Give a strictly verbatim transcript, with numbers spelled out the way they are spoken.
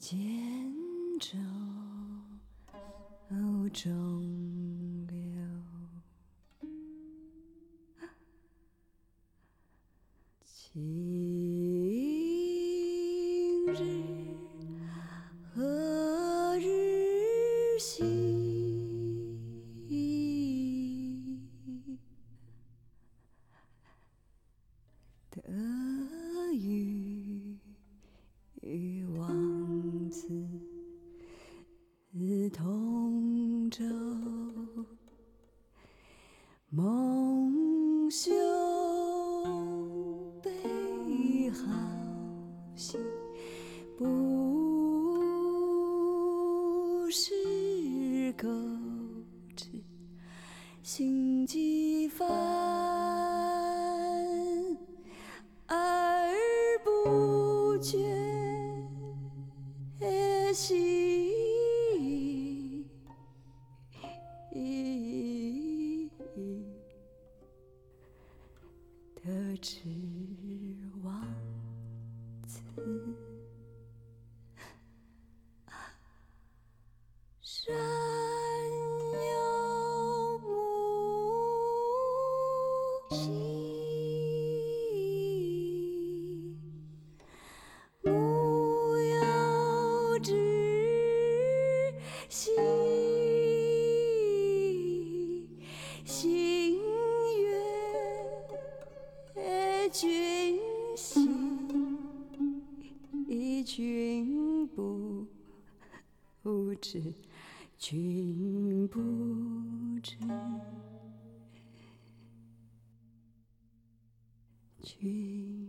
剑舟中流，今日何日兮？得与王子同舟，蒙羞悲好兮，不识苟至，心几烦而不觉兮，得知王子山有木兮，木有枝兮，心悦君兮，君不知，君不知，君